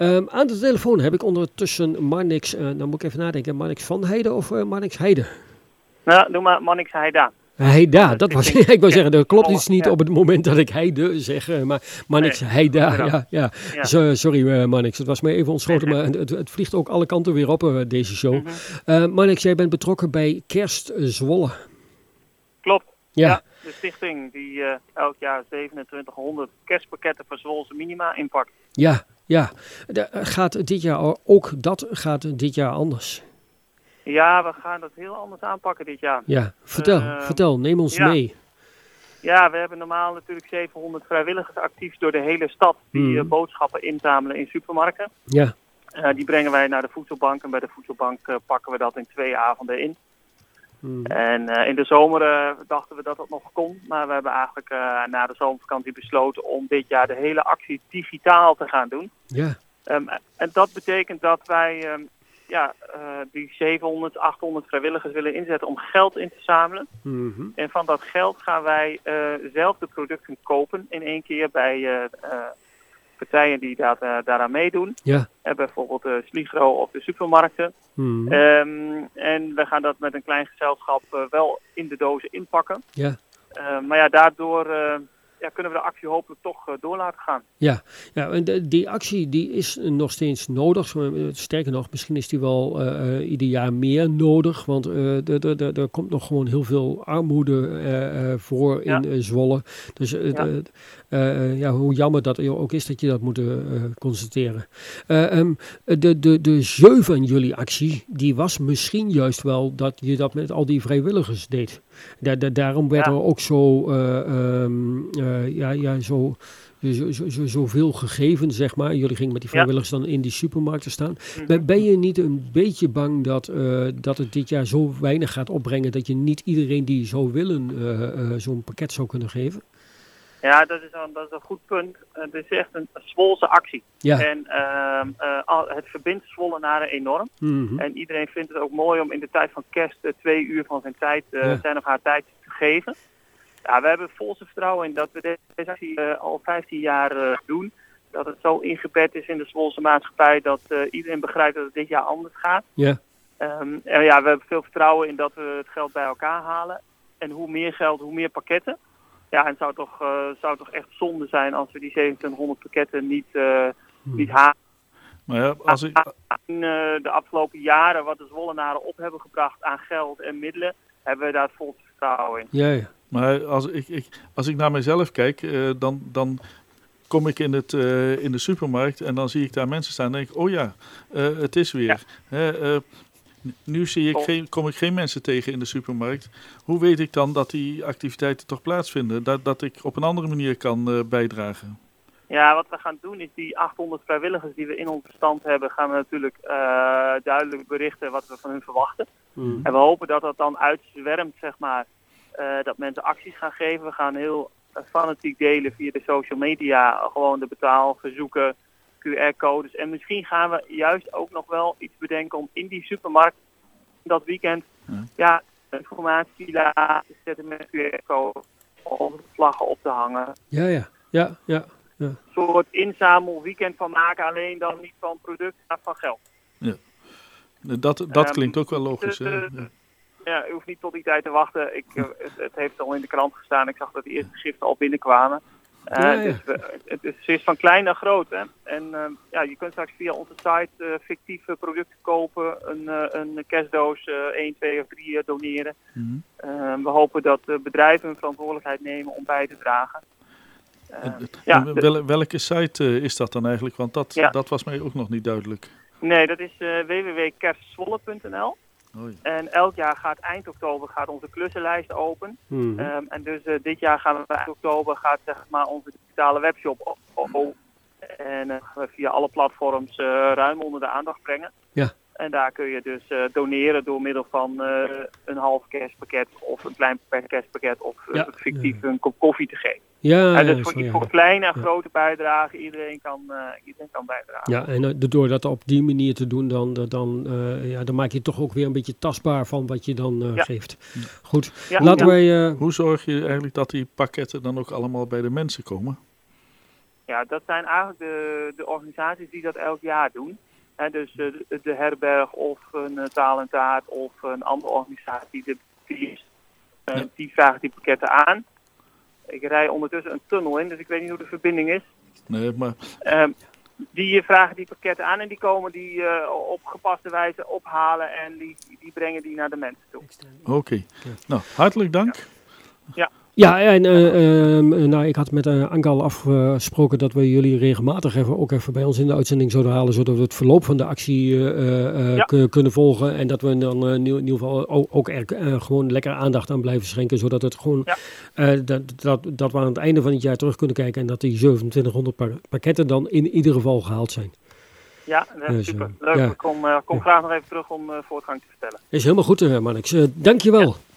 Aan de telefoon heb ik ondertussen Marnix, dan moet ik even nadenken, Marnix van Heijden of Marnix Heijden? Nou, doe maar Marnix Heijda. Heijda, dat was, ik wou zeggen, dat klopt iets niet ja. op het moment dat ik Heide zeg, maar Marnix Nee, Heijda, ja. Ja. Sorry Marnix, het was mij even ontschoten, maar het vliegt ook alle kanten weer op deze show. Marnix, jij bent betrokken bij Kerst Zwolle. Klopt. Ja. Ja, de stichting die elk jaar 2700 kerstpakketten voor Zwolse minima inpakt. Ja. Gaat dit jaar ook dat gaat dit jaar anders? Ja, we gaan dat heel anders aanpakken dit jaar. Ja, vertel, neem ons mee. Ja, we hebben normaal natuurlijk 700 vrijwilligers actief door de hele stad die boodschappen inzamelen in supermarkten. Ja. Die brengen wij naar de voedselbank en bij de voedselbank pakken we dat in 2 avonden in. En in de zomer dachten we dat dat nog kon, maar we hebben eigenlijk na de zomervakantie besloten om dit jaar de hele actie digitaal te gaan doen. Ja. En dat betekent dat wij die 700, 800 vrijwilligers willen inzetten om geld in te zamelen. En van dat geld gaan wij zelf de producten kopen in één keer bij partijen die daaraan meedoen. Ja. Bijvoorbeeld Sligro of de supermarkten. En we gaan dat met een klein gezelschap wel in de dozen inpakken. Ja. Maar ja, daardoor kunnen we de actie hopelijk toch door laten gaan. Ja, en die actie die is nog steeds nodig. Sterker nog, misschien is die wel ieder jaar meer nodig. Want er komt nog gewoon heel veel armoede voor in Zwolle. Dus hoe jammer dat ook is dat je dat moet constateren. De jeu van jullie actie, die was misschien juist wel dat je dat met al die vrijwilligers deed. Daarom werd er ook zoveel gegeven, zeg maar. Jullie gingen met die vrijwilligers dan in die supermarkten staan. Ben je niet een beetje bang dat het dit jaar zo weinig gaat opbrengen dat je niet iedereen die zou willen zo'n pakket zou kunnen geven? Ja, dat is een goed punt. Het is echt een Zwolse actie. Ja. En het verbindt Zwollenaren enorm. En iedereen vindt het ook mooi om in de tijd van kerst 2 uur van zijn of haar tijd te geven. Ja, we hebben volste vertrouwen in dat we deze actie al 15 jaar doen. Dat het zo ingebed is in de Zwolse maatschappij dat iedereen begrijpt dat het dit jaar anders gaat. Ja. We hebben veel vertrouwen in dat we het geld bij elkaar halen. En hoe meer geld, hoe meer pakketten. Ja, en het zou toch echt zonde zijn als we die 2700 pakketten niet halen. Maar ja, als ik... In de afgelopen jaren wat de Zwollenaren op hebben gebracht aan geld en middelen, hebben we daar volste vertrouwen in. Ja. Maar als ik naar mezelf kijk, dan kom ik in de supermarkt en dan zie ik daar mensen staan en denk ik, oh ja, het is weer. Ja. Nu kom ik geen mensen tegen in de supermarkt. Hoe weet ik dan dat die activiteiten toch plaatsvinden? Dat ik op een andere manier kan bijdragen? Ja, wat we gaan doen is die 800 vrijwilligers die we in ons bestand hebben, gaan we natuurlijk duidelijk berichten wat we van hun verwachten. En we hopen dat dat dan uitzwermt, zeg maar, dat mensen acties gaan geven. We gaan heel fanatiek delen via de social media, gewoon de betaalverzoeken, QR-codes. En misschien gaan we juist ook nog wel iets bedenken om in die supermarkt dat weekend informatie laten zetten met QR-code of vlaggen op te hangen. Ja. Een soort inzamelweekend van maken, alleen dan niet van product, maar van geld. Ja. Dat klinkt ook wel logisch. Ja, u hoeft niet tot die tijd te wachten. Het heeft al in de krant gestaan. Ik zag dat de eerste giften al binnenkwamen. Dus het is van klein naar groot. Hè? En je kunt straks via onze site fictieve producten kopen. Een kerstdoos 1, 2 of 3 doneren. We hopen dat bedrijven hun verantwoordelijkheid nemen om bij te dragen. Welke site is dat dan eigenlijk? Want dat was mij ook nog niet duidelijk. Nee, dat is www.kerstzwolle.nl. En elk jaar eind oktober gaat onze klussenlijst open. En dus dit jaar gaan we eind oktober zeg maar onze digitale webshop open. En via alle platforms ruim onder de aandacht brengen. Ja. En daar kun je dus doneren door middel van een half kerstpakket of een klein kerstpakket of fictief een kop koffie te geven. Ja, dus voor kleine en grote bijdragen, iedereen kan bijdragen. Ja, en door dat op die manier te doen, dan maak je toch ook weer een beetje tastbaar van wat je dan geeft. Goed, laten wij... Hoe zorg je eigenlijk dat die pakketten dan ook allemaal bij de mensen komen? Ja, dat zijn eigenlijk de organisaties die dat elk jaar doen. Dus de herberg of een Taal en Taart of een andere organisatie, die vragen die pakketten aan. Ik rij ondertussen een tunnel in, dus ik weet niet hoe de verbinding is. Nee, maar... Die vragen die pakketten aan en die komen die op gepaste wijze ophalen en die brengen die naar de mensen toe. Oké. Nou, hartelijk dank. Ja, en ik had met Ankal afgesproken dat we jullie regelmatig ook even bij ons in de uitzending zouden halen, zodat we het verloop van de actie kunnen volgen. En dat we dan in ieder geval ook er gewoon lekker aandacht aan blijven schenken, zodat het gewoon dat we aan het einde van het jaar terug kunnen kijken en dat die 2700 pakketten dan in ieder geval gehaald zijn. Ja, super. Leuk. Ik kom graag nog even terug om voortgang te vertellen. Is helemaal goed, Marnix. Dankjewel. Ja.